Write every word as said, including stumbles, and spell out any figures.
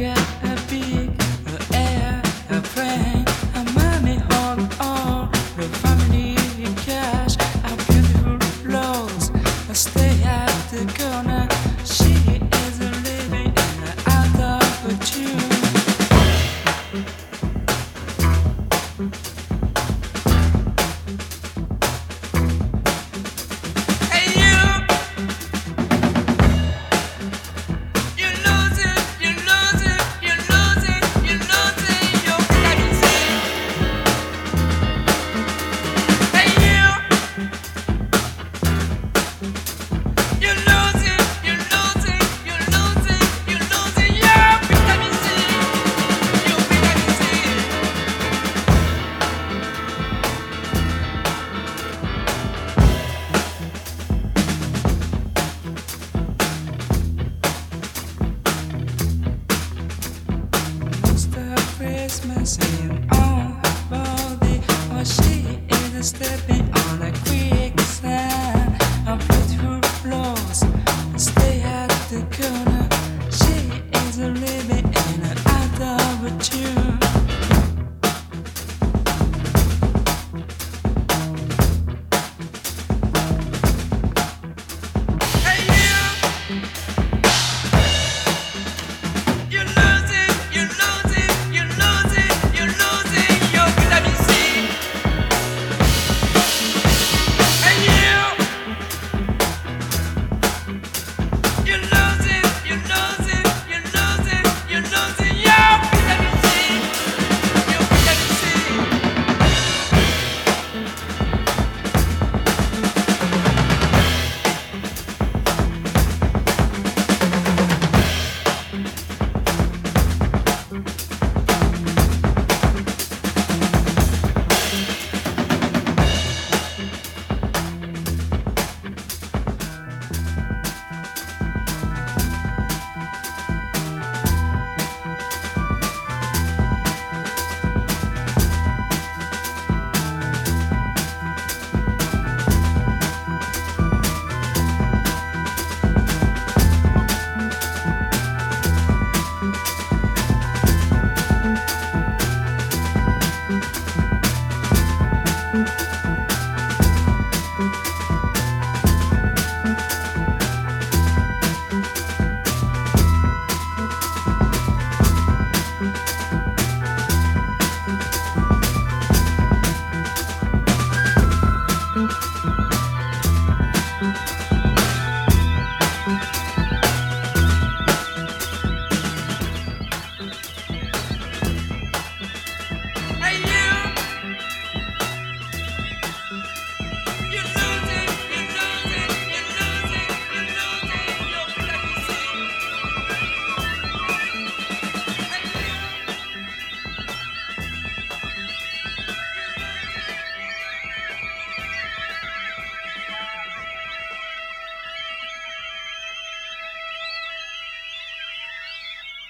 get a big airplane, a money on all the family cash, a beautiful clothes. I stay at the corner. She is living out of a tune. Christmas in on her body, while she is stepping on a quicksand. A beautiful floors, stay at the corner.